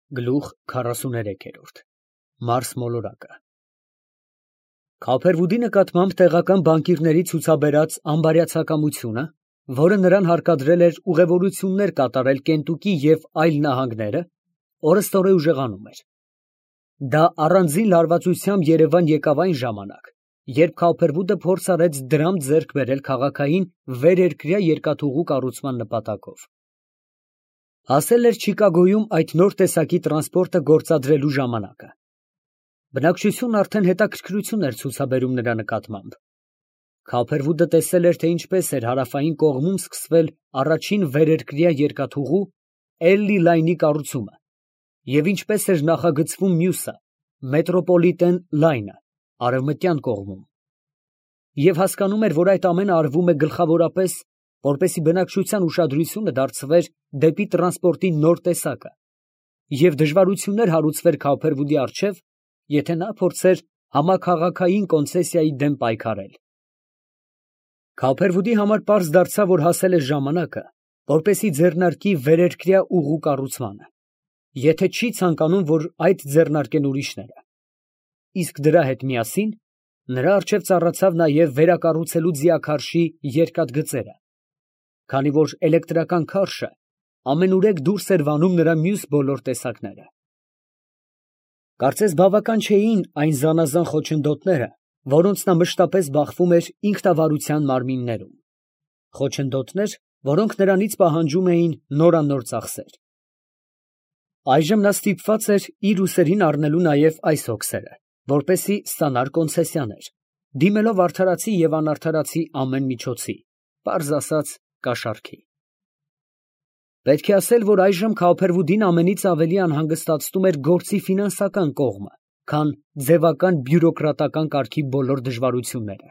Գլուխ 43 Մարս մոլորակը Քափերվուդի նկատմամբ տեղական բանկիրների ցուցաբերած անբարյացակամությունը, որը նրան հարկադրել էր ուղևորություններ կատարել Կենտուկի և այլ նահանգները, օրըստօրե ուժեղանում էր։ Դա առանձին լարվածությամբ Երևան եկավ այն ժամանակ, երբ Քափերվուդը փորձ արեց դրամ ձեռք բերել քաղաքային վերերկրյա երկաթուղու կառուցման նպատակով։ Հասել էր Չիկագոյում այդ նոր տեսակի տրանսպորտը գործադրելու ժամանակը։ Բնակչությունն արդեն հետաքրքրություն էր ցուցաբերում նրա նկատմամբ։ Քափերվուդը տեսել էր, թե ինչպես էր հարավային կողմում սկսվել առաջին վերերկրյա երկաթուղու Էլլի լայնի կառուցումը և ինչպես էր նախագծվում մյուսը մետրոպոլիտեն լայնը արևմտյան կողմում։ Եվ հասկանում էր, որ այդ ամենը արվում է գլխավորապես, որպեսզի բնակչության ուշադրությունը դարձվեր դեպի տրանսպորտի նոր տեսակը և դժվարություններ հարուցվեր Քափերվուդի առջև, եթե նա փորձեր համաքաղաքային կոնցեսիայի դեմ պայքարել։ Քափերվուդի համար պարզ դարձավ, որ հասել է ժամանակը, որպեսզի ձեռնարկի վերերկրյա ուղու կառուցմանը, եթե չի ցանկանում, որ այդ ձեռնարկեն ուրիշները։ Իսկ դրա հետ միասին նրա առջև ծառացավ նաև վերակառուցելու ձիաքարշի երկաթգծերը, քանի որ էլեկտրական քարշը ամենուրեք դուրս էր վանում նրա մյուս բոլոր տեսակները։ Կարծես բավական չէին այն զանազան խոչընդոտները, որոնց նա մշտապես բախվում էր ինքնավարության մարմիններում, խոչընդոտներ, որոնք նրանից պահանջում էին նորանոր ծախսեր։ Այժմ նա ստիպված էր իր ուսերին առնելու նաև այս հոգսերը, որպեսզի ստանար կոնցեսիաներ, դիմելով արդարացի և անարդարացի ամեն միջոցի, պարզ ասած կաշառքի։ Պետք է ասել, որ այժմ Քափերվուդին ամենից ավելի անհանգստացնում էր գործի ֆինանսական կողմը, քան ձևական բյուրոկրատական կարգի բոլոր դժվարությունները։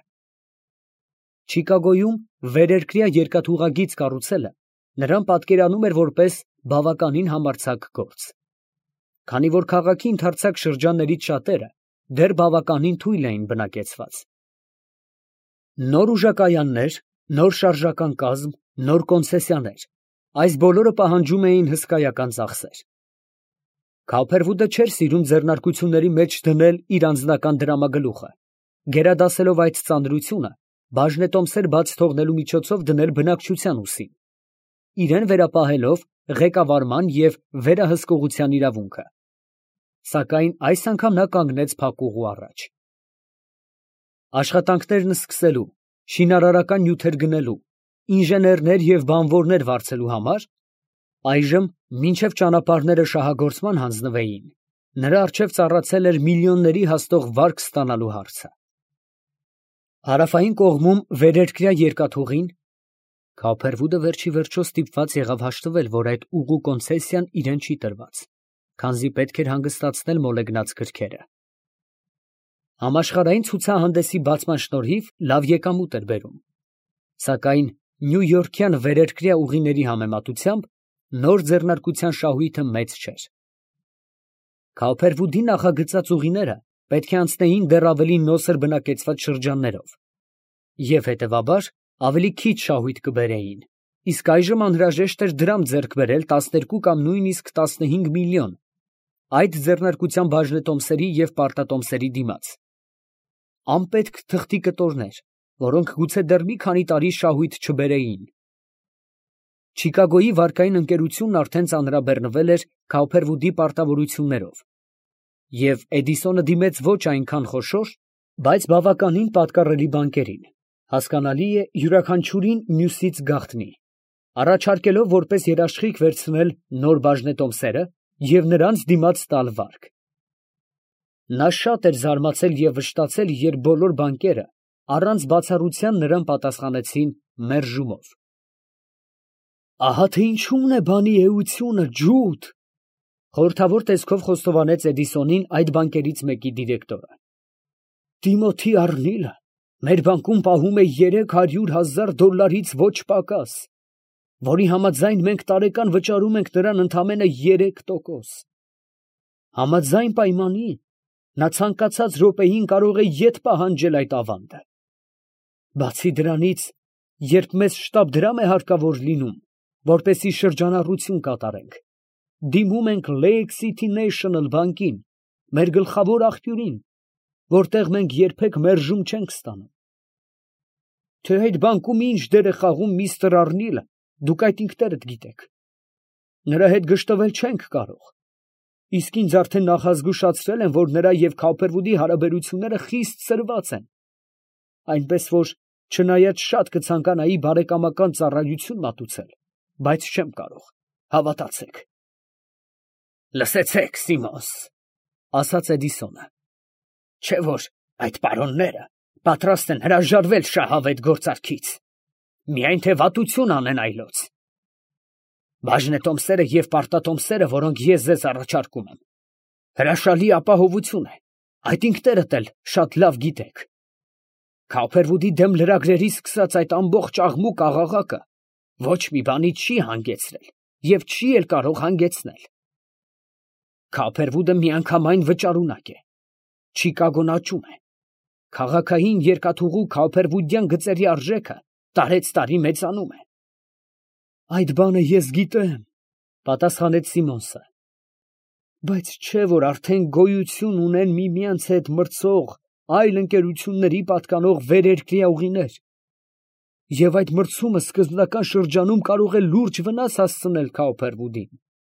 Չիկագոյում վերերկրյա երկաթուղագիծ կառուցելը նրան պատկերանում էր որպես բավականին համարձակ գործ, քանի որ քաղաքի ընդարձակ շրջաններից շատերը դեռ բավականին թույլ էին բնակեցված։ Նոր ուժակայաններ, նոր շարժական կազմ, նոր կոնցեսիաներ, այս բոլորը պահանջում էին հսկայական ծախսեր։ Քափերվուդը չէր սիրում ձեռնարկությունների մեջ դնել իր անձնական դրամագլուխը, գերադասելով այդ ծանրությունը բաժնետոմսեր բաց թողնելու միջոցով դնել բնակչության ուսին, իրեն վերապահելով ղեկավարման և վերահսկողության իրավունքը։ Սակայն այս անգամ նա կանգնեց փակուղու առաջ։ Աշխատանքներն սկսելու, շինարարական նյութեր գնելու, ինժեներներ և բանվորներ վարձելու համար, այժմ մինչև ճանապարհները շահագործման հանձնվեին, նրա առջև ծառացել էր միլիոնների հասնող վարկ ստանալու հարցը։ Հարավային կողմում վերերկրյա երկաթուղին Քափերվուդը վերջիվերջո ստիպված եղավ հաշտվել, որ այդ ուղու կոնցեսիան իրեն չի տրված, քանզի պետք էր հանգստացնել մոլեգնած գրքերը։ Համաշխարհային ցուցահանդեսի բացման շնորհիվ լավ եկամուտ էր բերում, սակայն նյույորքյան վերերկրյա ուղիների համեմատությամբ նոր ձեռնարկության շահույթը մեծ չէր։ Քափերվուդի նախագծած ուղիները պետք է անցնեին դեռ ավելի նոսր բնակեցված շրջաններով և հետևաբար ավելի քիչ շահույթ կբերեին, իսկ այժմ անհրաժեշտ էր դրամ ձեռք բերել 12 կամ նույնիսկ 15 միլիոն այդ ձեռնարկության բաժնետոմսերի և պարտատոմսերի դիմաց։ Անպետք թղթի կտորներ, որոնք գուցե դեռ մի քանի տարի շահույթ չբերեին։ Չիկագոյի վարկային ընկերությունն արդեն ծանրաբեռնվել էր Քափերվուդի պարտավորություններով, և Էդիսոնը դիմեց ոչ այնքան խոշոր, բայց բավականին պատկառելի բանկերին, հասկանալի է յուրաքանչյուրին մյուսից գաղտնի, առաջարկելով որպես երաշխիք վերցնել նոր բաժնետոմսերը և նրանց դիմաց տալ վարկ։ Նա շատ էր զարմացել և վշտացել, երբ բոլոր բանկերը առանց բացառության նրան պատասխանեցին մերժումով։ «Ահա թե ինչումն է բանի էությունը, ջուդ», խորհրդավոր տեսքով խոստովանեց Էդիսոնին այդ բանկերից մեկի դիրեկտորը։ «Տիմոթի Արնիլը մեր բանկում պահում է $300,000 ոչ պակաս, որի համաձայն մենք տարեկան վճարում ենք նրան ընդամենը 3%։ Համաձայն պայմանի, նա ցանկացած րոպեին կարող է ետ պահանջել այդ ավանդը։ Բացի դրանից, երբ մեզ շտապ դրամ է հարկավոր լինում, որպեսզի շրջանառություն կատարենք, դիմում ենք Lake City National բանկին, մեր գլխավոր աղբյուրին, որտեղ մենք երբեք մերժում չենք ստանում։ Թե այդ բանկում ինչ դեր է խաղում միստր Առնիլը, դուք այդ ինքներդ գիտեք։ Նրա հետ գժտվել չենք կարող։ Իսկ ինձ արդեն նախազգուշացրել են, որ նրա և Քոփերվուդի հարաբերությունները խիստ սրված են, այնպես որ չնայած շատ կցանկանայի բարեկամական ծառայություն մատուցել, բայց չեմ կարող, հավատացեք։ Լսեցեք, Սիմոնս, ասաց Էդիսոնը, չէ՞ որ այդ պարոնները պատրաստ են հրաժարվել շահավետ գործարքից, միայն թե վատություն անեն այլոց։ Բաժնետոմսերը և պարտատոմսերը, որոնք ես ձեզ առաջարկում եմ, հրաշալի ապահովություն է, այդ ինքներդ էլ շատ լավ գիտեք։ Քոփերվուդի դեմ լրագրերի սկսած այդ ամբողջ աղմուկ աղաղակը ոչ մի բանի չի հանգեցրել և չի էլ կարող հանգեցնել։ Քոփերվուդը միանգամայն վճարունակ է, Չիկագոն աճում է, քաղաքային երկաթուղու քոփերվուդյան գծերի արժեքը տարեցտարի մեծանում է։ Այդ բանը ես գիտեմ, պատասխանեց Սիմոնսը, բայց չէ՞ որ արդեն գոյություն ունեն միմյանց հետ մրցող այլ ընկերությունների պատկանող վերերկրյա ուղիներ, և այդ մրցումը սկզբնական շրջանում կարող է լուրջ վնաս հասցնել Քոփերվուդին։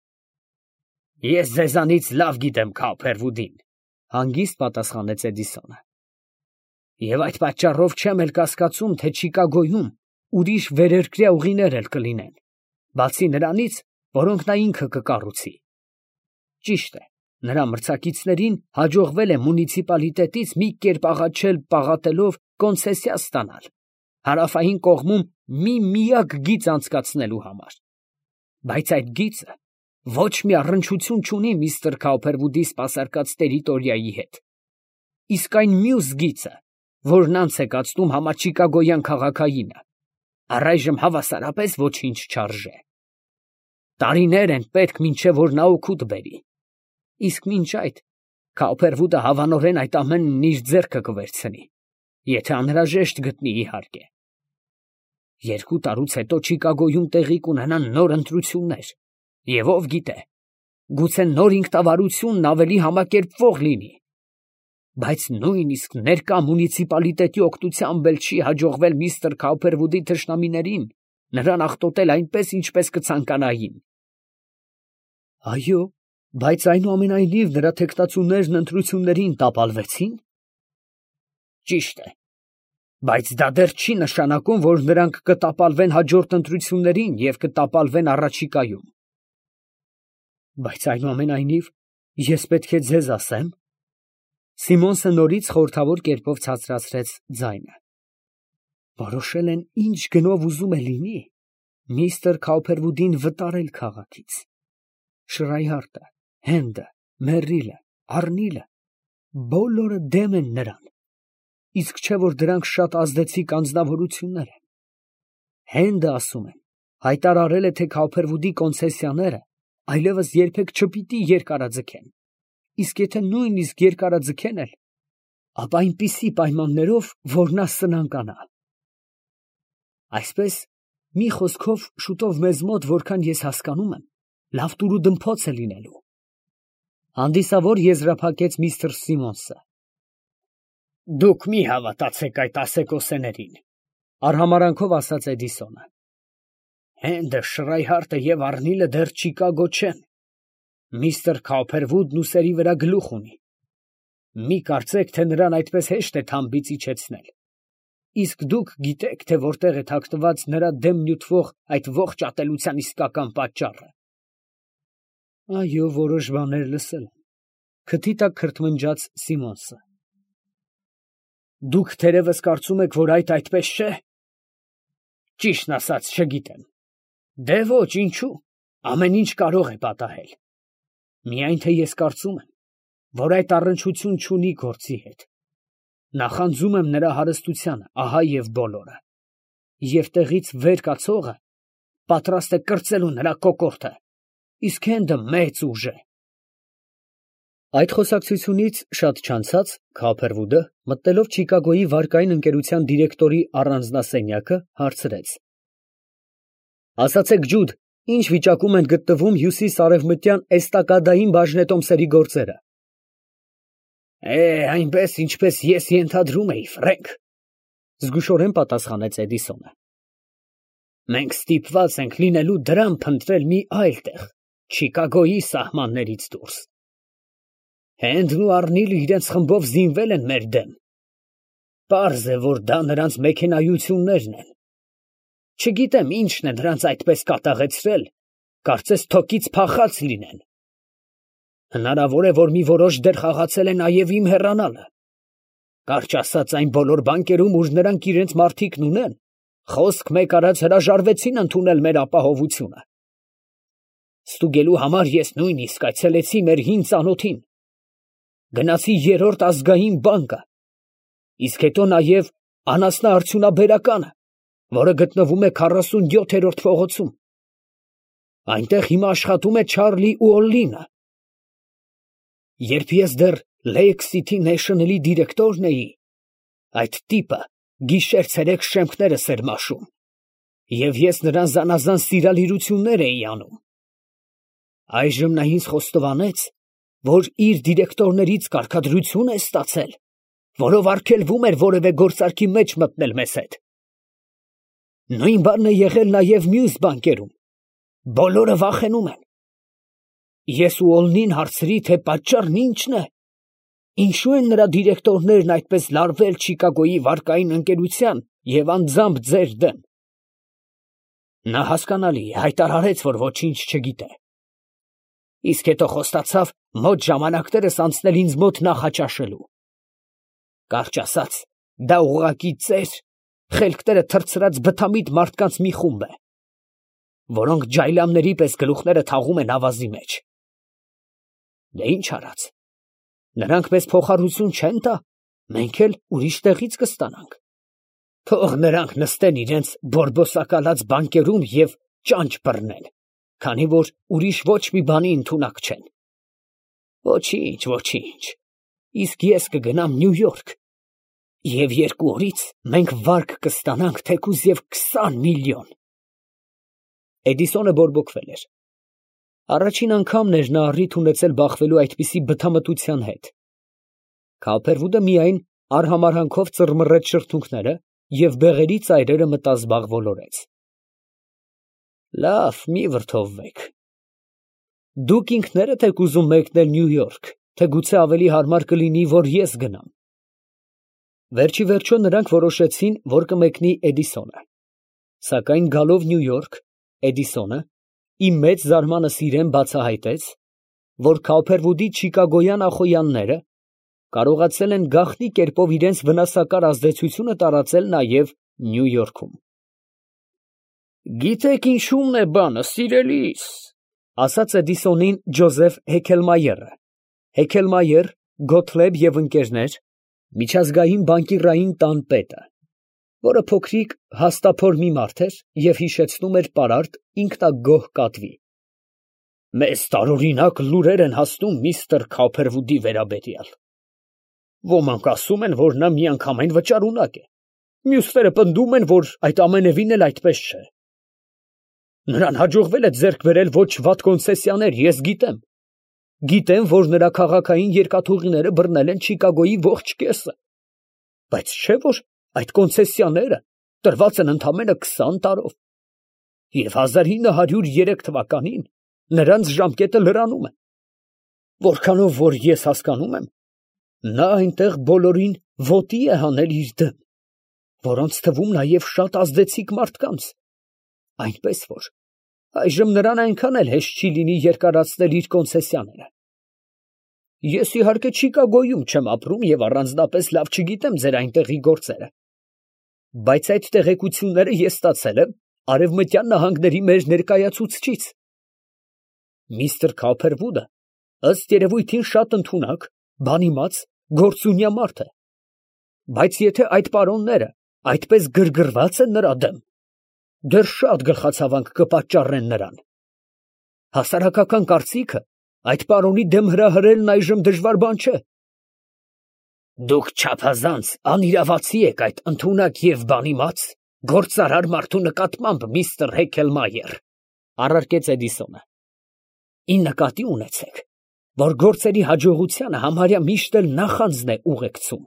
Ես ձեզանից լավ գիտեմ Քոփերվուդին, հանգիստ պատասխանեց Էդիսոնը, և այդ պատճառով չեմ էլ կասկածում, թե Չիկագոյում ուրիշ վերերկրյա ուղիներ էլ կլինեն, բացի նրանից, որոնք նա ինքը կկառուցի։ Ճիշտ է, նրա մրցակիցներին հաջողվել է մունիցիպալիտետից մի կերպ աղաչել պաղատելով կոնցեսիա ստանալ, հարավային կողմում մի միակ գիծ անցկացնելու համար, բայց այդ գիծը ոչ մի առնչություն չունի միստր Քոփերվուդի սպասարկած տերիտորիայի հետ, իսկ այն մյուս գիծը, որն անց է կացնում համաչիկագոյան քաղաքայինը, առայժմ հավասարապես ոչինչ չարժե։ Տարիներ են պետք, մինչև որ նա օգուտ բերի, իսկ մինչ այդ Քոփերվուդը հավանորեն այդ ամենն իր ձեռքը կվերցնի, եթե անհրաժեշտ գտնի, իհարկե։ 2 տարուց հետո Չիկագոյում տեղի կունենան նոր ընտրություններ, և ով գիտե, գուցե նոր ինքնավարությունն ավելի համակերպվող լինի, բայց նույնիսկ ներկա մունիցիպալիտետի օգնությամբ էլ չի հաջողվել միստր Քոփերվուդի թշնամիներին նրան աղտոտել այնպես, ինչպես կցանկանային։ Այո, բայց այնուամենայնիվ նրա թեկնածուներն ընտրություններին տապալվեցին։ Ճիշտ է, բայց դա դեռ չի նշանակում, որ նրանք կտապալվեն հաջորդ ընտրություններին և կտապալվեն առաջիկայում։ Բայց այնուամենայնիվ, ես պետք է ձեզ ասեմ, Սիմոնսը նորից խորհրդավոր կերպով ցածրացրեց ձայնը, որոշել են ինչ գնով ուզում է լինի միստր Քոփերվուդին վտարել քաղաքից։ Շրայհարտը, Հենդը, Մերրիլը, Առնիլը բոլորը դեմ են նրան, իսկ չէ որ դրանք շատ ազդեցիկ անձնավորություններ են։ Հենդը, ասում են, հայտարարել է, թե Քոփերվուդի կոնցեսիաները այլևս երբեք չպիտի երկարաձգեն, իսկ եթե նույնիսկ երկարաձգեն էլ, ապա այնպիսի պայմաններով, որ նա սնանկանա։ Այսպես, մի խոսքով, շուտով մեզ մոտ, որքան ես հասկանում եմ, լավ տուրուդմփոց է լինելու։ Հանդիսավոր եզրափակեց միստր Սիմոնսը։ Դուք մի հավատացեք այդ ասեկոսեներին, արհամարանքով ասաց Էդիսոնը։ Հենդը, Շրայհարտը և Առնիլը դեռ Չիկագո չեն։ Միստր Քոփերվուդն ուսերի վրա գլուխ ունի։ Մի կարծեք, թե նրան այդպես հեշտ է թամբից իջեցնել։ Իսկ դուք գիտեք, թե որտեղ է թաքնված նրա դեմ նյութվող այդ ողջ ատելության իսկական պատճառը։ Այո, որոշ բաներ լսել եմ, քթի տակ քրթմնջաց Սիմոնսը։ Դուք թերևս կարծում եք, որ այդպես չէ։ Ճիշտն ասած, չգիտեմ։ Դե ոչ, ինչու, ամեն ինչ կարող է պատահել։ Միայն թե ես կարծում եմ, որ այդ առնչություն չունի գործի հետ։ Նախանձում եմ նրա հարստությանը, ահա և բոլորը։ Եվ տեղից վեր կացողը պատրաստ է կրծելու նրա կոկորդը, իսկ Հենդը մեծ ուժ է։ Այդ խոսակցությունից շատ չանցած Քոփերվուդը, մտնելով Չիկագոյի վարկային ընկերության դիրեկտորի առանձնասենյակը, հարցրեց. Ասացեք, Ջուդ, Ինչ վիճակում են գտնվում հյուսիս-արևմտյան էստակադային բաժնետոմսերի գործերը։ Այնպես, ինչպես ես ենթադրում էի, Ֆրենկ, զգուշորեն պատասխանեց Էդիսոնը։ Մենք ստիպված ենք լինելու դրամ փնտրել մի այլ տեղ, Չիկագոյի սահմաններից դուրս։ Հենդն ու Առնիլը իրենց խմբով զինվել են մեր դեմ։ Պարզ է, որ դա նրանց մեքենայություններն են։ Չգիտեմ ինչն է նրանց այդպես կատաղեցրել, կարծես թոկից փախած լինեն։ Հնարավոր է, որ մի որոշ դեր խաղացել է նաև իմ հեռանալը։ Կարճ ասած, այն բոլոր բանկերում, ուր նրանք իրենց մարդիկն ունեն, խոսք մեկ արած հրաժարվեցին ընդունել մեր ապահովությունը։ Ստուգելու համար ես նույնիսկ այցելեցի մեր հին ծանոթին։ Գնացի երրորդ ազգային բանկը, իսկ հետո նաև անասնաարդյունաբերականը, որը գտնվում է 47-րդ փողոցում։ Այնտեղ հիմա աշխատում է Չարլի ու Օլլինը։ Երբ ես դեռ Lake City National-ի դիրեկտորն էի, այդ տիպը գիշեր-ցերեկ շեմքներս էր մաշում, և ես նրան զանազան սիրալիրություններ էի անում։ Այժմ նա ինձ խոստովանեց, որ իր դիրեկտորներից կարգադրություն է ստացել, որով արգելվում էր որևէ գործարքի մեջ մտնել մեզ հետ։ Նույն բանն է եղել նաև մյուս բանկերում։ Բոլորը վախենում են։ Ես ու Օլնին հարցրի, թե պատճառն ինչն է։ Ինչու են նրա դիրեկտորներն այդպես լարվել Չիկագոյի վարկային ընկերության և անձամբ ձեր դեմ։ Նա հասկանալի է, հայտարարեց, որ ոչինչ չգիտե։ Իսկ հետո խոստացավ մոտ ժամանակներս անցնել ինձ մոտ նախաճաշելու։ Կարճ ասած, դա ուղղակի ծեր, խելքները թռցրած բթամիտ մարդկանց մի խումբ է, որոնք ջայլամների պես գլուխները թաղում են ավազի մեջ։ Դե ինչ արած, նրանք մեզ փոխառություն չեն տա, մենք էլ ուրիշ տեղից կստանանք։ Թող նրանք նստեն իրենց բորբոսակալած բանկերում և ճանճ բռնեն, քանի որ ուրիշ ոչ մի բանի ընդունակ չեն։ Ոչինչ, ոչինչ, իսկ ես կգնամ Նյու Յորք, և 2 օրից մենք վարկ կստանանք թեկուզ և 20 միլիոն։ Էդիսոնը բորբոքվել էր։ Առաջին անգամն էր նա առիթ ունեցել բախվելու այդպիսի բթամտության հետ։ Քափերվուդը միայն արհամարհանքով ծռմռեց շրթունքները և բեղերի ծայրերը մտազբաղ ոլորեց։ Լավ, մի վրդովվեք։ Դուք ինքներդ եք ուզում մեկնել Նյու Յորք, թե գուցե ավելի հարմար կլինի, որ ես գնամ։ Վերջի վերջո նրանք որոշեցին, որ կմեկնի Էդիսոնը։ Սակայն գալով Նյու Յորք, Էդիսոնը ի մեծ զարմանս իրեն բացահայտեց, որ Քափերվուդի չիկագոյան ախոյանները կարողացել են գաղտնի կերպով իրենց վնասակար ազդեցությունը տարածել նաև Նյու Յորքում։ Գիտեք ինչումն է բանը, սիրելիս, ասաց Էդիսոնին Ջոզեֆ Հեքելմայերը։ Հեքելմայեր, Գոթլեբ և ընկերներ, միջազգային բանկիրային տան պետը, որը փոքրիկ հաստափոր մի մարդ էր և հիշեցնում էր պարարտ ինքնագոհ կատվի։ Մեզ տարօրինակ լուրեր են հասնում միստր Քափերվուդի վերաբերյալ։ Ոմանք ասում են, որ նա միանգամայն վճարունակ է, մյուսները պնդում են, որ այդ ամենևին էլ այդպես չէ։ Նրան հաջողվել է ձեռք բերել ոչ վատ կոնցեսիաներ, ես գիտեմ։ Գիտեմ, որ նրա քաղաքային երկաթուղիները բռնել են Չիկագոյի ողջ կեսը, բայց չէ՞ որ այդ կոնցեսիաները տրված են ընդամենը 20 տարով, և 1903 թվականին նրանց ժամկետը լրանում է։ Որքանով որ ես հասկանում եմ, նա այնտեղ բոլորին ոտի է հանել իր դեմ, որոնց թվում նաև շատ ազդեցիկ մարդկանց, այնպես որ այժմ նրան այնքան էլ հեշտ չի լինի երկարացնել իր կոնցեսիաները։ Ես իհարկե Չիկագոյում չեմ ապրում և առանձնապես լավ չգիտեմ ձեր այնտեղի գործերը, բայց այդ տեղեկությունները ես ստացել եմ Արևմտյան նահանգների մեր ներկայացուցչից։ Միստր Քափերվուդը ըստ երևույթին շատ ընդունակ, բանիմաց, գործունյա մարդ է, բայց եթե այդ պարոնները այդպես գրգռված են նրա դեմ, դեռ շատ գլխացավանք կպատճառեն նրան։ Հասարակական կարծիքը այդ պարոնի դեմ հրահրելն այժմ դժվար բան չէ։ Դուք չափազանց անիրավացի եք այդ ընդունակ և բանիմաց, գործարար մարդու նկատմամբ, միստր Հեքելմայեր, առարկեց Էդիսոնը։ Ին նկատի ունեցեք, որ գործերի հաջողությանը համարյա միշտ էլ նախանձն է ուղեկցում։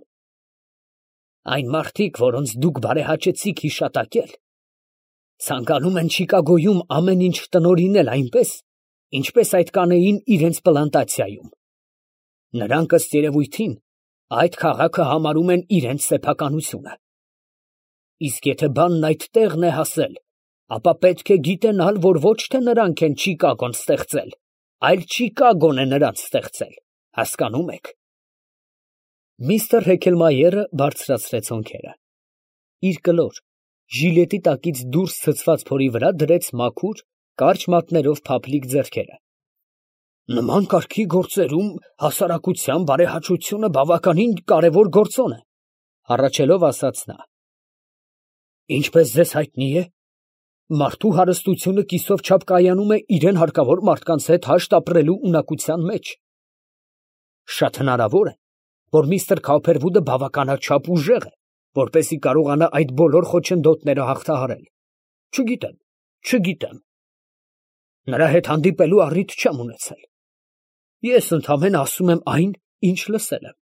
Այն մարդիկ, որոնց դուք բարեհաճեցիք հիշատակել, ցանկանում են Չիկագոյում ամեն ինչ տնօրինել այնպես, ինչպես այդ կանեին իրենց պլանտացիայում։ Նրանք ըստ երևույթին այդ քաղաքը համարում են իրենց սեփականությունը։ Իսկ եթե բանն այդ տեղն է հասել, ապա պետք է գիտենալ, որ ոչ թե նրանք են Չիկագոն ստեղծել, այլ Չիկագոն է նրանց ստեղծել, հասկանում եք։ Միստր Հեքելմայերը բարձրացրեց հոնքերը։ Իր կլոր, ժիլետի տակից դուրս ցցված փորի վրա դրեց մաքուր, կարճ մատներով փափլիկ ձեռքերը։ Նման կարգի գործերում հասարակության բարեհաճությունը բավականին կարևոր գործոն է, հառաչելով ասաց նա։ Ինչպես ձեզ հայտնի է, մարդու հարստությունը կիսով չափ կայանում է իրեն հարկավոր մարդկանց հետ հաշտ ապրելու ունակության մեջ։ Շատ հնարավոր է, որ միստր Քոփերվուդը բավականաչափ ուժեղ է, որպեսզի կարողանա այդ բոլոր խոչընդոտները հաղթահարել։ Չգիտեմ։ Նրա հետ հանդիպելու առիթ չեմ ունեցել։ Ես ընդամենը ասում եմ այն, ինչ լսել եմ։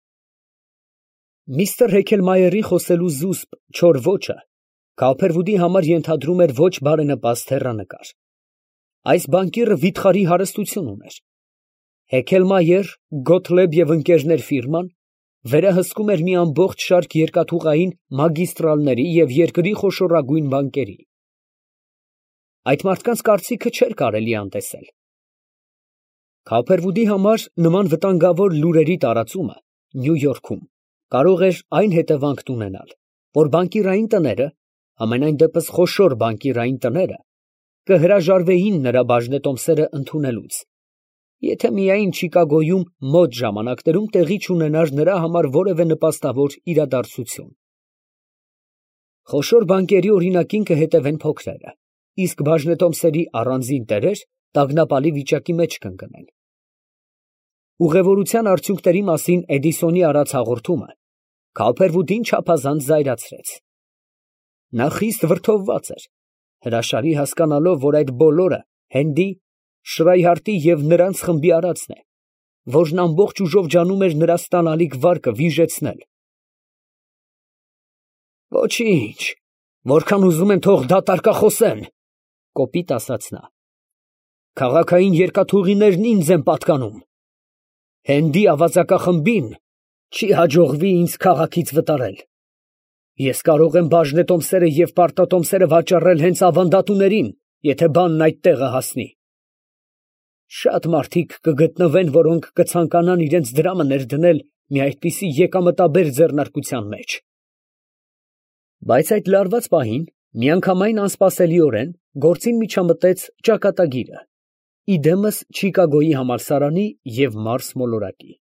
Միստր Հեքելմայերի խոսելու զուսպ, չոր ոճը Քոփերվուդի համար ենթադրում էր ոչ բարենպաստ հեռանկար։ Այս բանկիրը վիթխարի հարստություն ուներ։ Հեքելմայեր, Գոթլեբ և ընկերներ ֆիրման վերահսկում էր մի ամբողջ շարք երկաթուղային մագիստրալների և երկրի խոշորագույն բանկերի։ Այդ մարդկանց կարծիքը չէր կարելի անտեսել։ Քոփերվուդի համար նման վտանգավոր լուրերի տարածումը Նյու Յորքում կարող էր այն հետևանքն ունենալ, որ բանկիրային տները, համենայն դեպս խոշոր բանկիրային տները, կհրաժարվեին նրա բաժնետոմսերը ընդունելուց, եթե միայն Չիկագոյում մոտ ժամանակներում տեղի չունենար նրա համար որևէ նպաստավոր իրադարձություն։ Խոշոր բանկերի օրինակին կհետևեն փոքրերը, իսկ բաժնետոմսերի առանձին տերեր տագնապալի վիճակի մեջ կընկնեն։ Ուղևորության արդյունքների մասին Էդիսոնի արած հաղորդումը Քոփերվուդին չափազանց զայրացրեց։ Նա խիստ վրդովված էր, հրաշալի հասկանալով, որ այդ բոլորը Հենդի, Շրայհարտի և նրանց խմբի արածն է, որն ամբողջ ուժով ջանում էր նրա ստանալիք վարկը վիժեցնել։ Ոչինչ, որքան ուզում են թող դատարկախոսեն, կոպիտ ասաց նա։ Քաղաքային երկաթուղիներն ինձ են պատկանում։ Հենդի ավազակախմբին չի հաջողվի ինձ քաղաքից վտարել։ Ես կարող եմ բաժնետոմսերը և պարտատոմսերը վաճառել հենց ավանդատուներին, եթե բանն այդ տեղը հասնի։ Շատ մարդիկ կգտնվեն, որոնք կցանկանան իրենց դրամը ներդնել մի այդպիսի եկամտաբեր ձեռնարկության մեջ։ Բայց այդ լարված պահին միանգամայն անսպասելիորեն գործին միջամտեց ճակատագիրը, իդեմս Չիկագոյի համալսարանի և Մարս մոլորակի։